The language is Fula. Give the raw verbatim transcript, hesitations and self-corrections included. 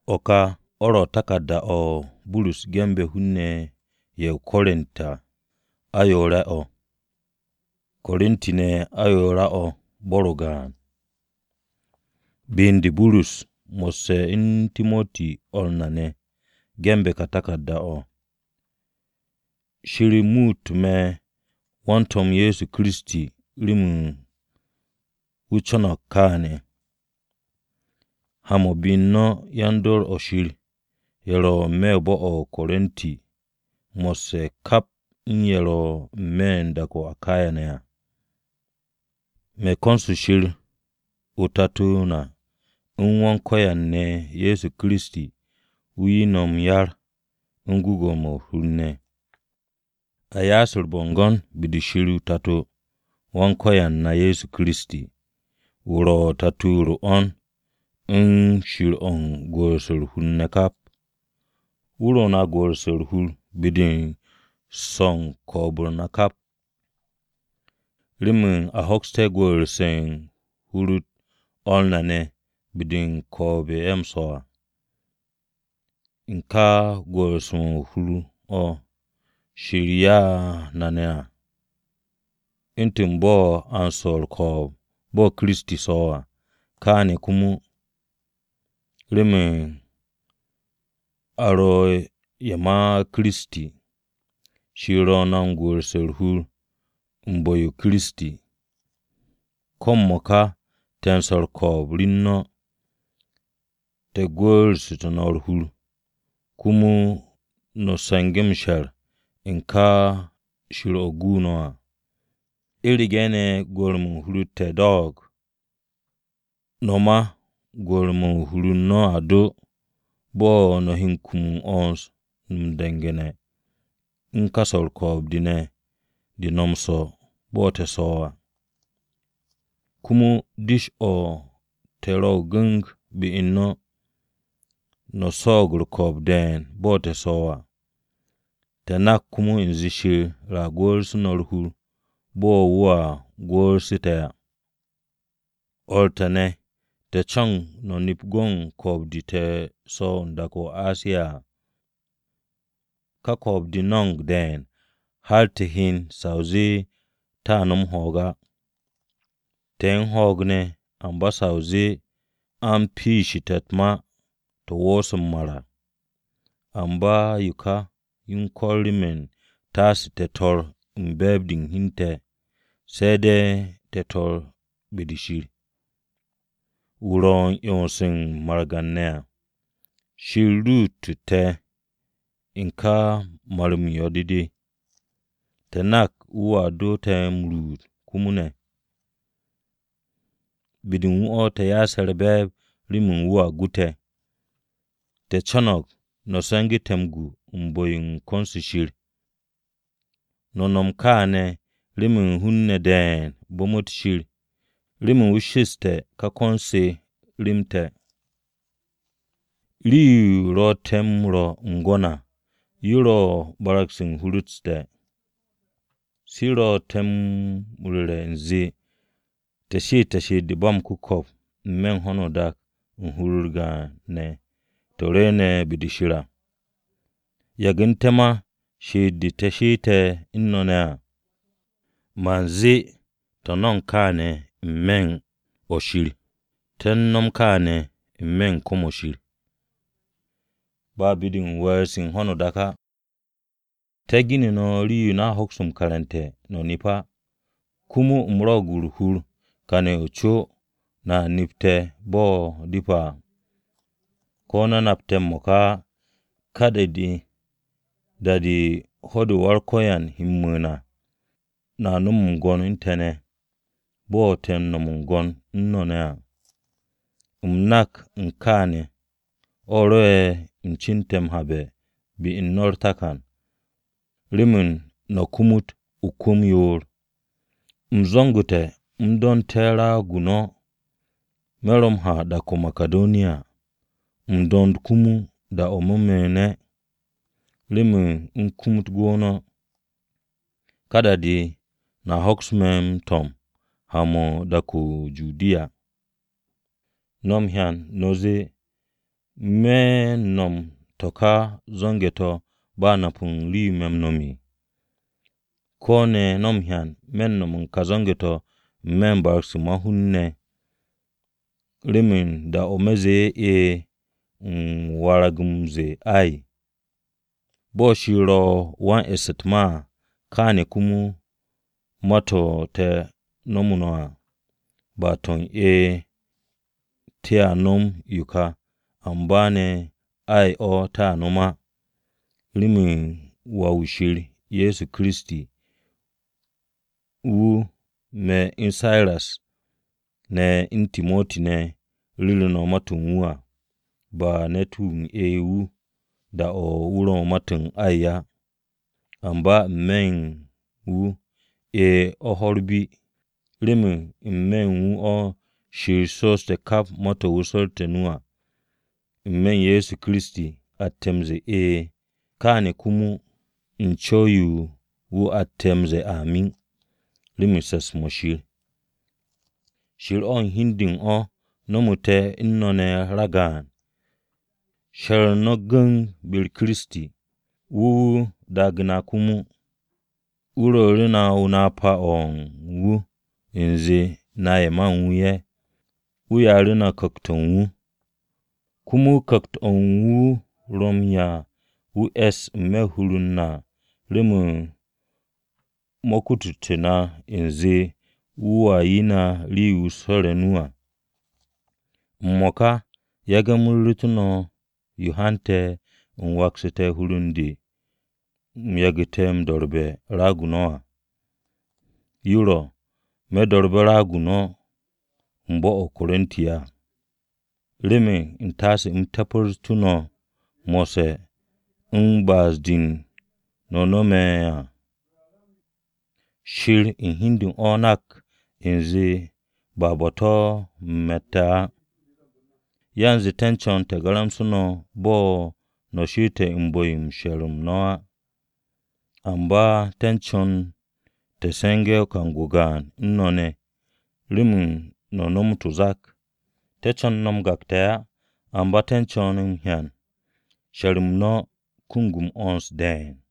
Oka oro takada o Bulus gembe hunne ye Korinta ayora o Korintine ayora o borogan bindi Bulus mose in Timoti olnane gembe katakada o shiri mut me wantom Yesu Kristi limu uchona kane hamo binno yandor o shiri yero mebo o Korinti mose kap yero menda ko akaya ne me konsu shiri utatuna unwan koyan ne Yesu Kristi uyinom yar ungugo mo hunne ayasur bongon bidi shiri utatu wan koyan na Yesu Kristi uro taturu on un shir on gorsur hunne kap uro na gorsur hul bidin song kobur na kap limun a hokste gorsen hurut olnane bidin kobe emsoa inka gorsun hulu o shirya nanea intin bo ansor kob bo Kristi soa kane kumu limun aro yama Kristi shiro nan gorsur hul mboyu Kristi kommoka tensor kob rinno te gorsu tonor hul kumu no sangem shar inka shiro gunoa irigene gormu hulu te dog noma gormu hulu no ado bo no hinkum ons mdengene inka sor kob dine dinomso bo te soa kumu dish o tero gung bi inno no sogr kob den bo te soa tenak kumu inzishi ra gors norhu bo wa gorsite ortane te chang no nipgon kob dite so ndako Asia ka kob dinong den haltihin sauzi tanum hoga ten hogne amba sauzi am pishitetma to wosum mara amba yuka yun kolimen tas tetor mbebding hinte sede tetor bidishir uron yonsin marganea shirutu te inka malum yodidi tenak uwa do te mrud kumune bidin o te yaserbe limun uwa gute te chanok no sangi temgu mboyin konsishir nonom kane limun hunne den bomot shir limun ushiste ka konse limte li ro temro ngona yuro baraksin hurutste siro tem mulre nzi teshi teshi dibam kukop men hono dak nhurga ne torene bidishira yagin tema shi di teshi te innona manzi tonon kane men oshiri tennom kane men komoshiri ba bidin wersin hono daka tegini no ri na hoksum karante no nipa kumu umroguru hur kane ucho na nipte bo dipa kona napte moka kadedi dadi hodu warkoyan himmuna na num gon intene bo ten num gon nnona umnak nkane oroe nchintem habe bi innortakan limun no kumut ukum yor mzongute mdon tera guno merom ha da ko Makedonia mdon kumu da omumene limun nkumut gono kadadi na hoksmem tom hamo da ko Judea nomhian noze me nom toka zongeto ba na pun li mem nomi. Kone nom hian men nom ka zongeto member su mahunne. Rimin da omeze e mm, waragumze ai. Bo shiro wan esetma kane kumu mato te nomunoa baton e tia nom yuka ambane ai o ta noma. Rimin wa ushiri Yesu Kristi wu me in Cyrus ne in Timothy ne lili no matun wuwa ba netun e wu da o wuro matun aya amba men wu e o horbi rimin men wu o shir sos de kap mato wusol tenuwa men Yesu Kristi atemze e kane kumu in choyu wu atemze amin rimin sas moshir. Shir on hindin o nomute innone ragan. Shar no gun bil Kristi wu dagna kumu uro rina unapa on wu inze na yeman wuye uya rina kakton wu kumu kakton wu romya wu es mehuluna rimu mokututena inze uwa yina liu sorenuwa. Mmoka yaga mulituno yuhante unwaksete hulundi myagitem dorbe ragunoa. Yuro me dorbe raguno mbo o Korintia. Rime intasi mtapur tuno mose umbazdin nonomea. Shir in hindin onak inzi baboto meta. Yanzi tenchon te garam suno bo no shite imboyim sherum noa. Amba tenchon te senge kangugan innone rimun no nom tuzak. Tenchon nom gaktea amba tenchon hian sherum no kungum ons den.